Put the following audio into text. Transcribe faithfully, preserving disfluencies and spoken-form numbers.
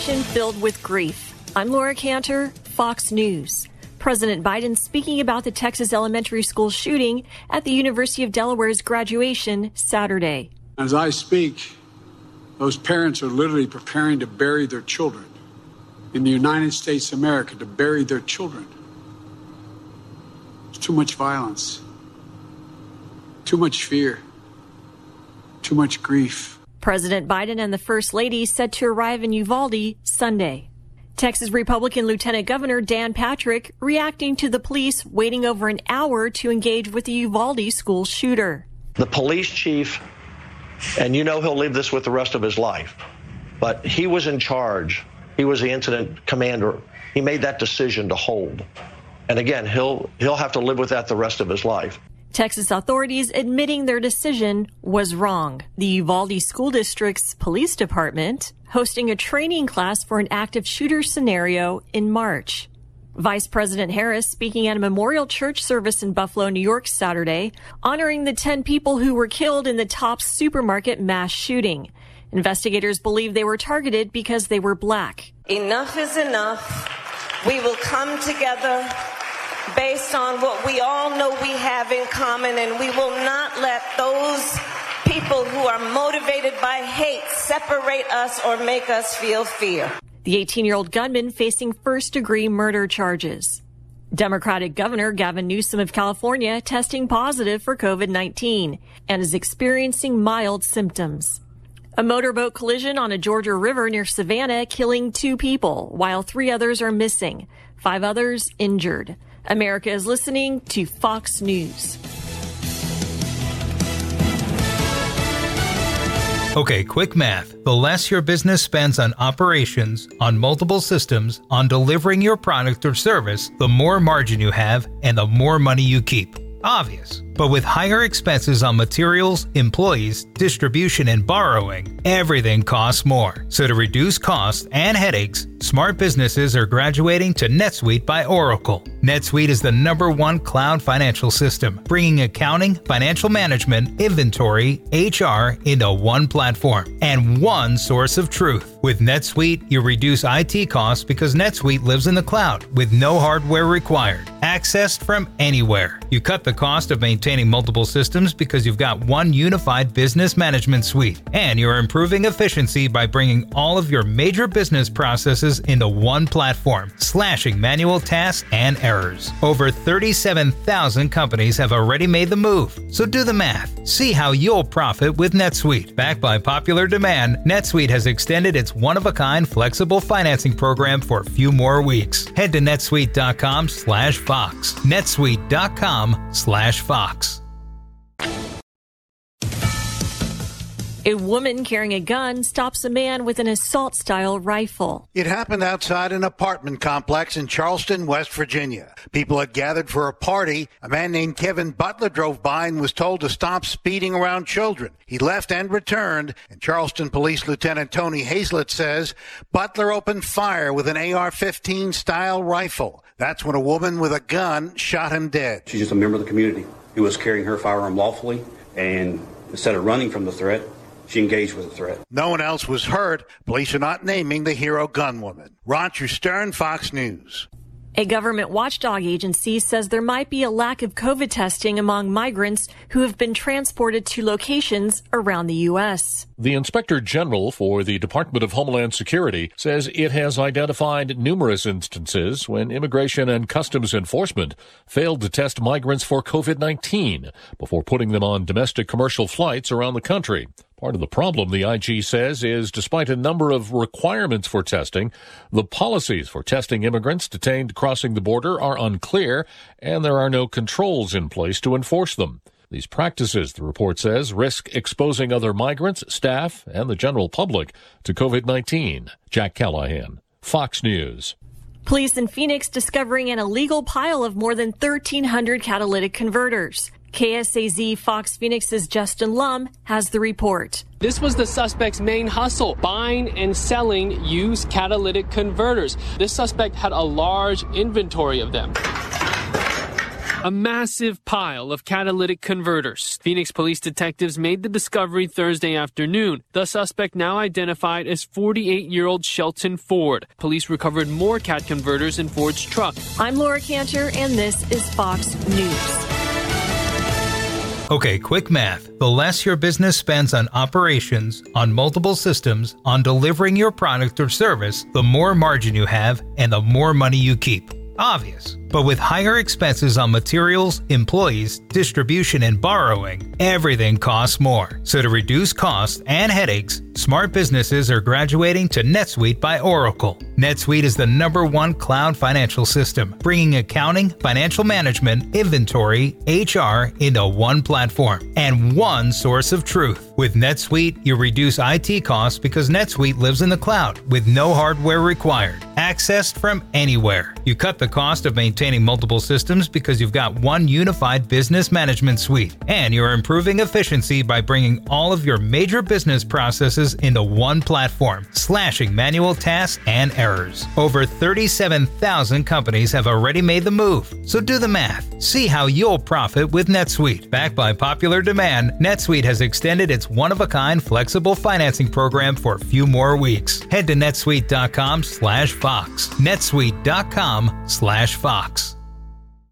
nation filled with grief. I'm Laura Cantor, Fox News. President Biden speaking about the Texas elementary school shooting at the University of Delaware's graduation Saturday. As I speak, those parents are literally preparing to bury their children in the United States of America, to bury their children. There's too much violence, too much fear, too much grief. President Biden and the First Lady set to arrive in Uvalde Sunday. Texas Republican Lieutenant Governor Dan Patrick reacting to the police waiting over an hour to engage with the Uvalde school shooter. The police chief, and you know he'll leave this with the rest of his life, but he was in charge. He was the incident commander. He made that decision to hold. And again, he'll he'll have to live with that the rest of his life. Texas authorities admitting their decision was wrong. The Uvalde School District's police department hosting a training class for an active shooter scenario in March. Vice President Harris speaking at a memorial church service in Buffalo, New York Saturday, honoring the ten people who were killed in the Tops supermarket mass shooting. Investigators believe they were targeted because they were black. Enough is enough. We will come together based on what we all know we have in common, and we will not let those people who are motivated by hate separate us or make us feel fear. The eighteen-year-old gunman facing first-degree murder charges. Democratic Governor Gavin Newsom of California testing positive for COVID nineteen and is experiencing mild symptoms. A motorboat collision on a Georgia river near Savannah killing two people, while three others are missing, five others injured. America is listening to Fox News. Okay, quick math. The less your business spends on operations, on multiple systems, on delivering your product or service, the more margin you have and the more money you keep. Obvious. But with higher expenses on materials, employees, distribution, and borrowing, everything costs more. So to reduce costs and headaches, smart businesses are graduating to NetSuite by Oracle. NetSuite is the number one cloud financial system, bringing accounting, financial management, inventory, H R into one platform and one source of truth. With NetSuite, you reduce I T costs because NetSuite lives in the cloud with no hardware required, accessed from anywhere. You cut the cost of maintaining multiple systems because you've got one unified business management suite, and you're improving efficiency by bringing all of your major business processes into one platform, slashing manual tasks and errors. Over thirty-seven thousand companies have already made the move, so do the math. See how you'll profit with NetSuite. Backed by popular demand, NetSuite has extended its one-of-a-kind flexible financing program for a few more weeks. Head to netsuite.com slash Fox. netsuite.com slash Fox. A woman carrying a gun stops a man with an assault-style rifle. It happened outside an apartment complex in Charleston, West Virginia. People had gathered for a party. A man named Kevin Butler drove by and was told to stop speeding around children. He left and returned, and Charleston Police Lieutenant Tony Hazlett says Butler opened fire with an A R fifteen style rifle. That's when a woman with a gun shot him dead. She's just a member of the community who was carrying her firearm lawfully, and instead of running from the threat, she engaged with the threat. No one else was hurt. Police are not naming the hero gunwoman. Roger Stern, Fox News. A government watchdog agency says there might be a lack of COVID testing among migrants who have been transported to locations around the U S. The Inspector General for the Department of Homeland Security says it has identified numerous instances when Immigration and Customs Enforcement failed to test migrants for COVID nineteen before putting them on domestic commercial flights around the country. Part of the problem, the I G says, is despite a number of requirements for testing, the policies for testing immigrants detained crossing the border are unclear, and there are no controls in place to enforce them. These practices, the report says, risk exposing other migrants, staff, and the general public to COVID nineteen. Jack Callahan, Fox News. Police in Phoenix discovering an illegal pile of more than thirteen hundred catalytic converters. K S A Z Fox Phoenix's Justin Lum has the report. This was the suspect's main hustle, buying and selling used catalytic converters. This suspect had a large inventory of them. A massive pile of catalytic converters. Phoenix police detectives made the discovery Thursday afternoon. The suspect, now identified as forty-eight-year-old Shelton Ford. Police recovered more cat converters in Ford's truck. I'm Laura Cantor, and this is Fox News. Okay, quick math. The less your business spends on operations, on multiple systems, on delivering your product or service, the more margin you have and the more money you keep. Obvious. But with higher expenses on materials, employees, distribution, and borrowing, everything costs more. So to reduce costs and headaches, smart businesses are graduating to NetSuite by Oracle. NetSuite is the number one cloud financial system, bringing accounting, financial management, inventory, H R into one platform and one source of truth. With NetSuite, you reduce I T costs because NetSuite lives in the cloud with no hardware required, accessed from anywhere. You cut the cost of maintaining multiple systems because you've got one unified business management suite, and you're improving efficiency by bringing all of your major business processes into one platform, slashing manual tasks and errors. Over thirty-seven thousand companies have already made the move, so do the math. See how you'll profit with NetSuite. Backed by popular demand, NetSuite has extended its one-of-a-kind flexible financing program for a few more weeks. Head to netsuite dot com slash Fox. netsuite dot com slash Fox.